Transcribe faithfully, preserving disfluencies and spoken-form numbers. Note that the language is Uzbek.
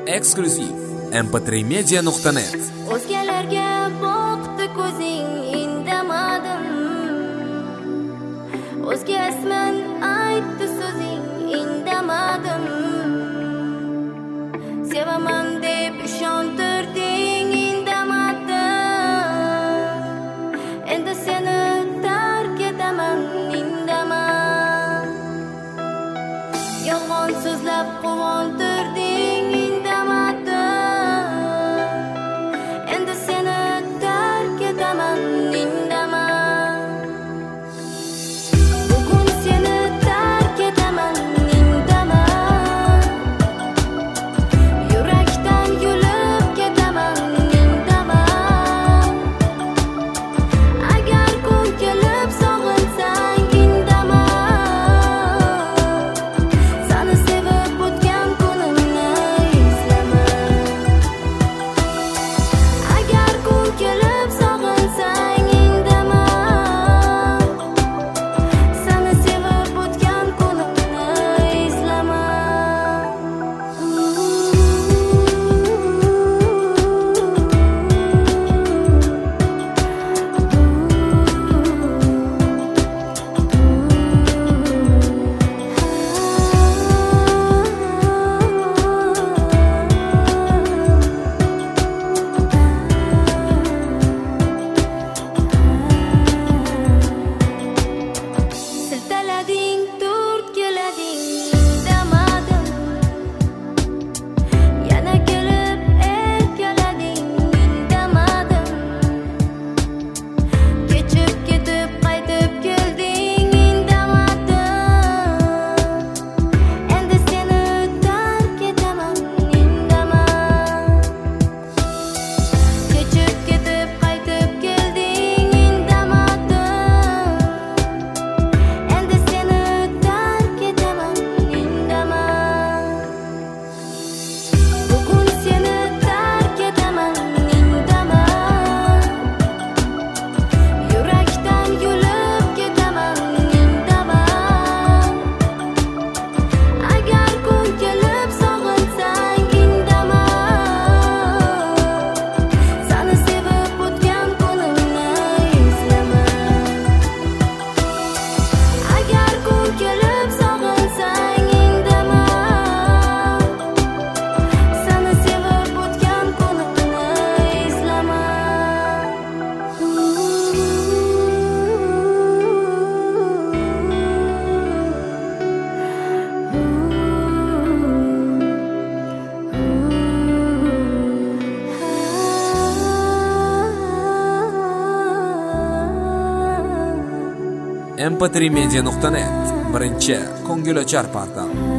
Eksklyuziv em p tre media nuqta net. O'zgalarga boqdi ko'zing, indamadim. O'zga ismin aytdi so'zing, indamadim. Sevaman deb ishontirding, indamadim. Endi seni tark etaman, indama. Yolg'on so'zlab quvontirding, indamadim. Endi seni tark etaman, indama. Bugun seni tark etaman, indama. Yurakdan yulib ketaman, indama. Agar kun kelib sog'insang, indama. Seni sevib o'tgan kunimni eslama. Agar kun kelib sog'insang, indama. Seni sevib o'tgan kunimni eslama. Siltalading, turtkilading, indamadim. Yana kelib erkalading, indamadim. Kechib ketib qaytib kelding, indamadim. Endi seni tark etaman, indama. Kechib ketib qaytib kelding, indamadim. Endi seni tark etaman, indama. Bugun seni tark etaman, indama. Yurakdan yulib ketaman, indama. Agar kun kelib sog'insang, indama. Seni sevib o'tgan kunimni eslama. Agar kun kelib sog'insang, indama. Seni sevib o'tgan kunimni eslama. em p tre media nuqta net birinchi ko'ngilochar portal.